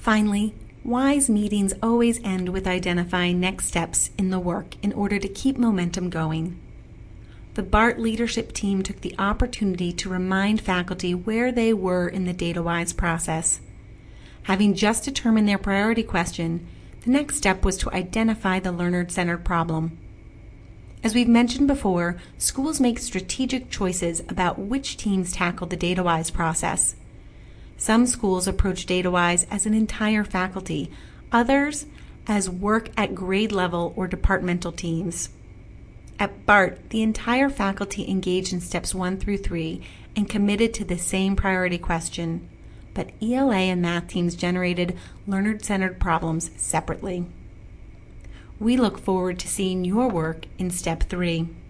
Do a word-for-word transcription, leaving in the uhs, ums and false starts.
Finally, WISE meetings always end with identifying next steps in the work in order to keep momentum going. The BART leadership team took the opportunity to remind faculty where they were in the DataWise process. Having just determined their priority question, the next step was to identify the learner-centered problem. As we've mentioned before, schools make strategic choices about which teams tackle the DataWise process. Some schools approach DataWise as an entire faculty, others as work at grade level or departmental teams. At BART, the entire faculty engaged in steps one through three and committed to the same priority question, but E L A and math teams generated learner-centered problems separately. We look forward to seeing your work in step three.